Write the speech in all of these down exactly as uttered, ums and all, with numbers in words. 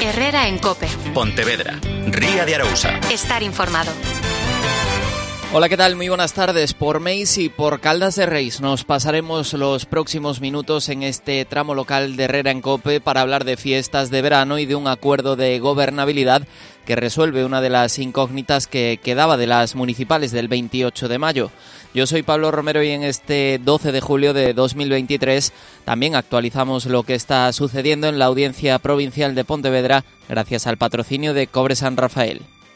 Herrera en COPE. Pontevedra, Ría de Arousa. Estar informado. Hola, ¿qué tal? Muy buenas tardes. Por Meis y por Caldas de Reis nos pasaremos los próximos minutos en este tramo local de Herrera en COPE para hablar de fiestas de verano y de un acuerdo de gobernabilidad que resuelve una de las incógnitas que quedaba de las municipales del veintiocho de mayo. Yo soy Pablo Romero y en este doce de julio de dos mil veintitrés también actualizamos lo que está sucediendo en la Audiencia Provincial de Pontevedra gracias al patrocinio de Cobre San Rafael.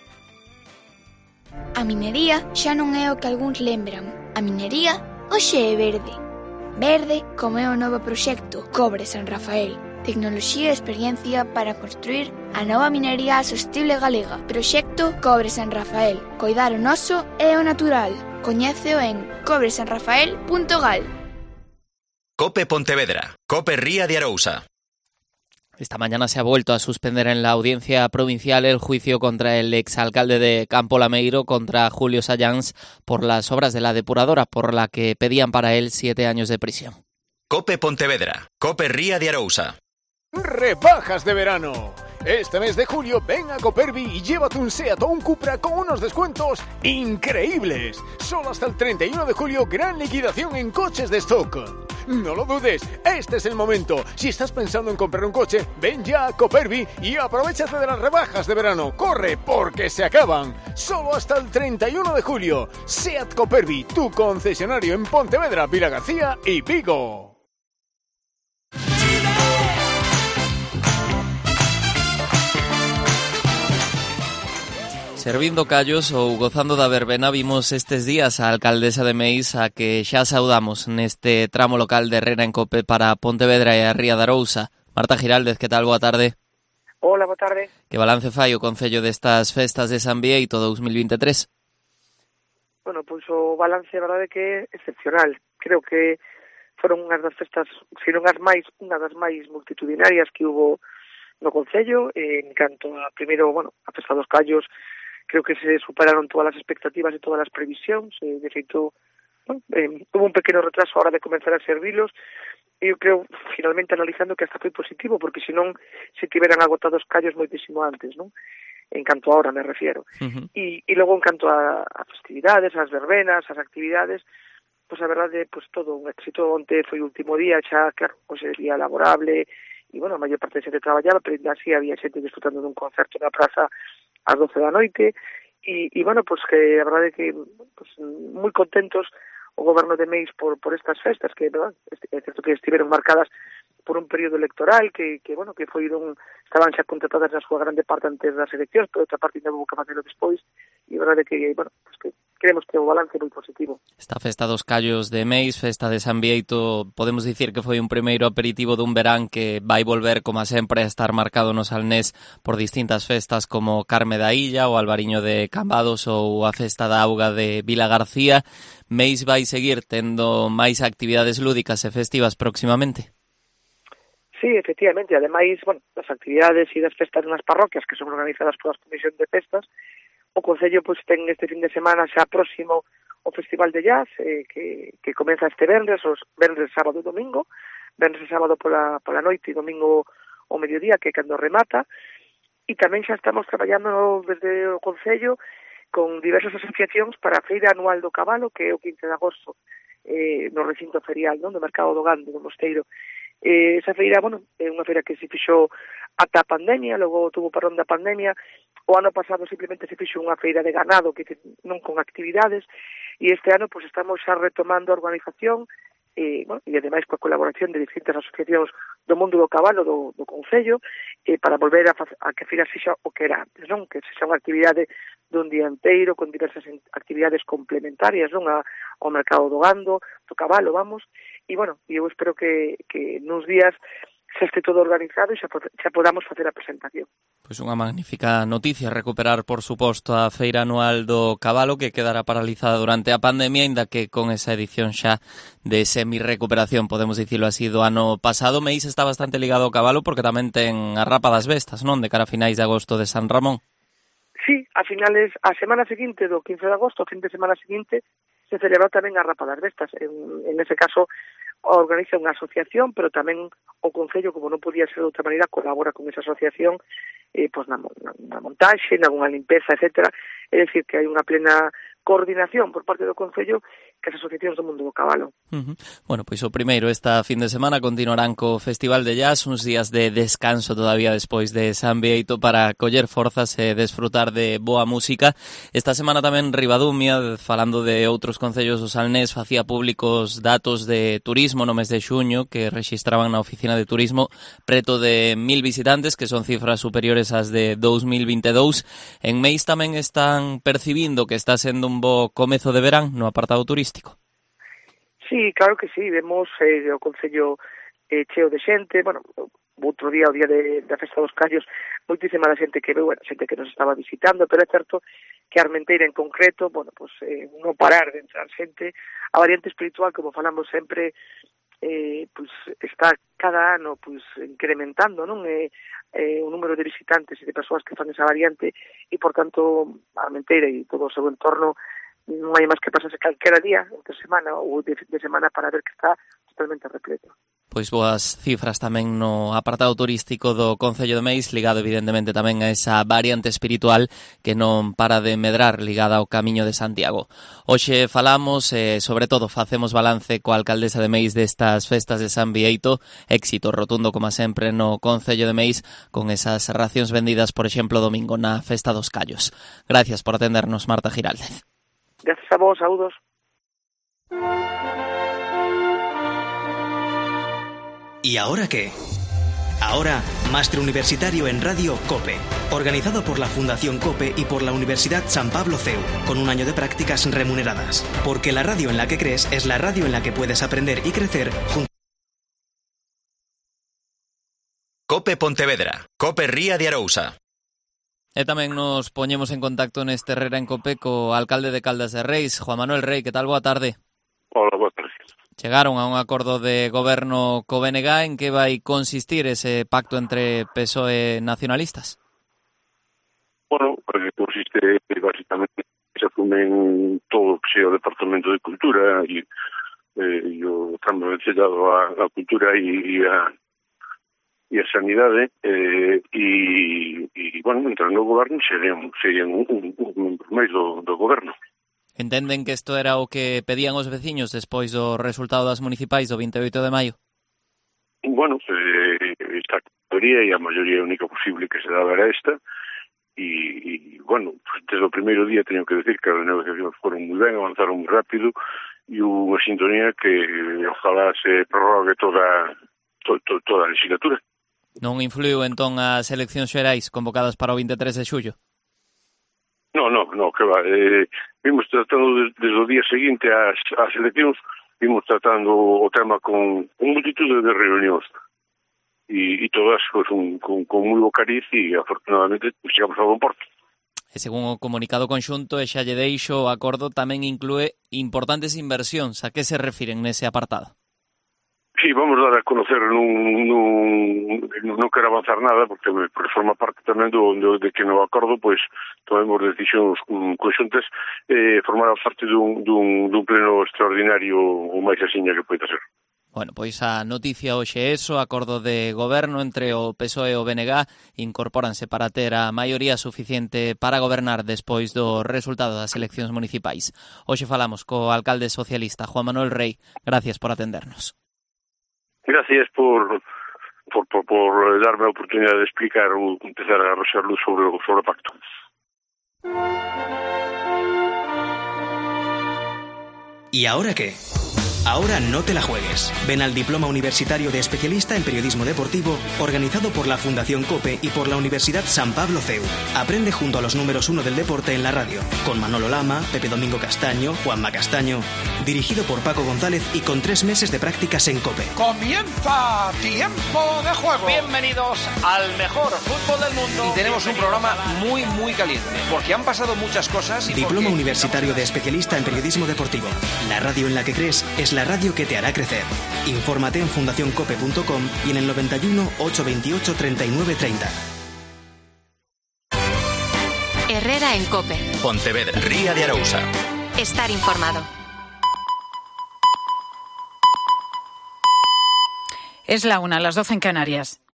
A minería xa non é o que algúns lembran. A minería hoxe é verde. Verde como é o novo proxecto Cobre San Rafael. Tecnoloxía e experiencia para construir a nova minería sostible galega. Proxecto Cobre San Rafael. Coidar o noso e o natural. Coñéceo en cobre san rafael punto gal. COPE Pontevedra, COPE Ría de Arousa. Esta mañana se ha vuelto a suspender en la Audiencia Provincial el juicio contra el exalcalde de Campo Lameiro, contra Julio Sayans, por las obras de la depuradora, por la que pedían para él siete años de prisión. COPE Pontevedra, COPE Ría de Arousa. Rebajas de verano. Este mes de julio ven a Copervi y llévate un Seat o un Cupra con unos descuentos increíbles. Solo hasta el treinta y uno de julio, gran liquidación en coches de stock. No lo dudes, este es el momento. Si estás pensando en comprar un coche, ven ya a Copervi y aprovéchate de las rebajas de verano. ¡Corre, porque se acaban! Solo hasta el treinta y uno de julio. Seat Copervi, tu concesionario en Pontevedra, Vilagarcía y Vigo. Servindo callos ou gozando da verbena, vimos estes días a alcaldesa de Meis, a que xa saudamos neste tramo local de Herrera en COPE para Pontevedra e a Ría de Arousa. Marta Giraldez, que tal? Boa tarde. Hola, boa tarde. Que balance fai o Concello destas festas de San Bieito dos mil veintitrés? Bueno, pois o balance, a verdade, que é excepcional. Creo que foron unhas das festas, se non as máis, unha das máis multitudinarias que hubo no Concello. En canto a, primeiro, bueno, a festa dos callos, creo que se superaron todas as expectativas e todas as previsións. Eh, de feito, bueno, eh, hubo un pequeno retraso a hora de comenzar a servilos, e eu creo, finalmente, analizando, que hasta foi positivo, porque senón se tiveran agotado os callos moitísimo antes, non? En canto a hora, me refiero. Uh-huh. E, e logo, en canto a, a festividades, as verbenas, as actividades, pois a verdade, pois todo un éxito. Onte foi o último día, xa, claro, pois é día laborable, e, bueno, a maior parte de xente traballaba, pero ainda así había xente disfrutando dun concerto na praza ás doce da noite, e, e bueno, pois que a verdade que pois, moi contentos o goberno de Meis por, por estas festas, que verdad, é certo que estiveron marcadas por un período electoral que, que bueno, que foi un, estaban xa contratadas na súa grande parte antes das eleccións, pero outra parte ainda houve que facelo despois, e a verdade que, bueno, pues que creemos que o balance é moi positivo. Esta festa dos callos de Meis, festa de San Bieito, podemos dicir que foi un primeiro aperitivo dun verán que vai volver, como sempre, a estar marcado no Salnés por distintas festas como Carme da Illa, o Albariño de Cambados ou a Festa da Auga de Vilagarcía. Meis vai seguir tendo máis actividades lúdicas e festivas próximamente? Sí, efectivamente, ademais, bueno, as actividades e das festas nas parroquias que son organizadas polas comisións de festas, o Concello pois ten este fin de semana xa próximo o Festival de Jazz, eh, que, que comeza este venres, os venres, sábado e domingo, venres e sábado pola, pola noite e domingo ao mediodía, que é cando remata, e tamén xa estamos traballando desde o Concello con diversas asociacións para a Feira Anual do Cabalo, que é o quince de agosto, eh, no recinto ferial, non, do Mercado do Gando, do Mosteiro. Eh, esa feira, bueno, é unha feira que se fixo ata a pandemia, logo tuvo parón da pandemia. O ano pasado simplemente se fixo unha feira de ganado, que non con actividades, e este ano pois estamos xa retomando a organización, e, bueno, e ademais coa colaboración de distintas asociacións do mundo do cabalo do, do Concello, eh, para volver a, a que a feira sexa o que era antes, non? Que sexa unha actividade dun día inteiro, con diversas actividades complementarias, non? A, ao mercado do gando, do cabalo, vamos, e, bueno, eu espero que, que nos días xa este todo organizado e xa, xa podamos facer a presentación. Pois unha magnífica noticia recuperar, por suposto, a Feira Anual do Cabalo, que quedará paralizada durante a pandemia, aínda que con esa edición xa de semi-recuperación, podemos dicilo así, do ano pasado. Meis está bastante ligado ao cabalo porque tamén ten a Rapa das Bestas, non? De cara a finais de agosto de San Ramón. Sí, a finales, a semana seguinte do quince de agosto, o fin de semana seguinte, se celebrou tamén a Rapa das Bestas. En, en ese caso, organiza unha asociación, pero tamén o Concello, como non podía ser de outra maneira, colabora con esa asociación eh, pues na, na, na montaxe, na unha limpeza, etcétera. É dicir, que hai unha plena coordinación por parte do Concello que as asociacións do mundo do cabalo. Uh-huh. Bueno, pois o primeiro, esta fin de semana continuarán co Festival de Jazz, uns días de descanso todavía despois de San Bieito para coller forzas e desfrutar de boa música. Esta semana tamén Ribadumia, falando de outros concellos do Salnés, facía públicos datos de turismo no mes de xuño que rexistraban na oficina de turismo preto de mil visitantes, que son cifras superiores ás de dous mil vinte e dous. En Meis tamén están percibindo que está sendo un bo comezo de verán no apartado turístico. Sí, claro que sí, vemos eh, o Concello eh, cheo de xente, bueno, outro día, o día de, da Festa dos Callos, moitísima da xente que veu, bueno, xente que nos estaba visitando, pero é certo que a Armenteira en concreto, bueno, pues eh, non parar de entrar xente, a variante espiritual, como falamos sempre, eh, pues está cada ano pues incrementando, non? Eh, eh, o número de visitantes e de persoas que fan esa variante, e por tanto a Armenteira e todo o seu entorno non hai máis que pasarse calquera día, entre semana ou de, de semana, para ver que está totalmente repleto. Pois boas cifras tamén no apartado turístico do Concello de Meis, ligado evidentemente tamén a esa variante espiritual que non para de medrar, ligada ao Camiño de Santiago. Hoxe falamos, e eh, sobre todo facemos balance coa alcaldesa de Meis destas festas de San Bieito, éxito rotundo como sempre no Concello de Meis, con esas racións vendidas, por exemplo, domingo na Festa dos Callos. Gracias por atendernos, Marta Giraldez. Gracias a vos, saúdos. ¿Y ahora qué? Ahora, Máster Universitario en Radio COPE, organizado por la Fundación COPE y por la Universidad San Pablo C E U, con un año de prácticas remuneradas. Porque la radio en la que crees es la radio en la que puedes aprender y crecer junto. COPE Pontevedra, COPE Ría de Arousa. E tamén nos poñemos en contacto neste Herrera en Cope co alcalde de Caldas de Reis, Juan Manuel Rey. Que tal? Boa tarde. Hola, boa tarde. Chegaron a un acordo de goberno co B N G. En que vai consistir ese pacto entre P S O E e nacionalistas? Bueno, pues consiste básicamente que se asumen todo o que sea o Departamento de Cultura e, eh, e o cambio vencellado a, a cultura e, e a e a sanidade, eh, e, e, bueno, entrando no goberno serían, serían un, un, un máis do, do goberno. Entenden que isto era o que pedían os veciños despois do resultado das municipais do vinte e oito de maio? Bueno, eh, esta teoría e a maioría única posible que se daba era esta, e, e bueno, pues desde o primeiro día teño que decir que as negociacións foron moi ben, avanzaron moi rápido, e unha sintonía que ojalá se prorrogue toda, to, to, toda a legislatura. Non influiu entón as eleccións xerais convocadas para o vinte e tres de xullo? No, no, no, que va. Eh, vimos tratando desde, desde o día seguinte ás, ás eleccións, vimos tratando o tema con un multitude de reunións. E, e todas pues, un, con, con moi bo cariz e afortunadamente pues, chegamos a bon porto. E según o comunicado conxunto, e xa lle deixo, o acordo tamén inclúe importantes inversións. A que se refiren nese apartado? Sí, vamos a dar a conocer, nun, nun, non quero avanzar nada, porque, porque forma parte tamén do, do, de que no acordo, pois, tomemos decisións conxuntas, eh, formará parte dun, dun, dun pleno extraordinario o máis asiña que poida ser. Bueno, pois a noticia hoxe é eso, acordo de goberno entre o P S O E e o B N G, incorpóranse para ter a maioría suficiente para gobernar despois do resultado das eleccións municipais. Hoxe falamos co alcalde socialista Juan Manuel Rey. Gracias por atendernos. Gracias por, por, por, por darme a oportunidade de explicar ou empezar a arroxar luz sobre, sobre o pacto. ¿Y ahora qué? Ahora no te la juegues. Ven al Diploma Universitario de Especialista en Periodismo Deportivo, organizado por la Fundación COPE y por la Universidad San Pablo C E U. Aprende junto a los números uno del deporte en la radio, con Manolo Lama, Pepe Domingo Castaño, Juanma Castaño. Dirigido por Paco González y con tres meses de prácticas en COPE. ¡Comienza Tiempo de Juego! Bienvenidos al mejor fútbol del mundo. Y tenemos un programa muy, muy caliente, porque han pasado muchas cosas. Y Diploma porque... Universitario de Especialista en Periodismo Deportivo. La radio en la que crees es la radio que te hará crecer. Infórmate en fundación cope punto com y en el noventa y uno, ochocientos veintiocho, treinta y nueve treinta. Herrera en Cope. Pontevedra, Ría de Arousa. Estar informado. Es la una, las doce en Canarias.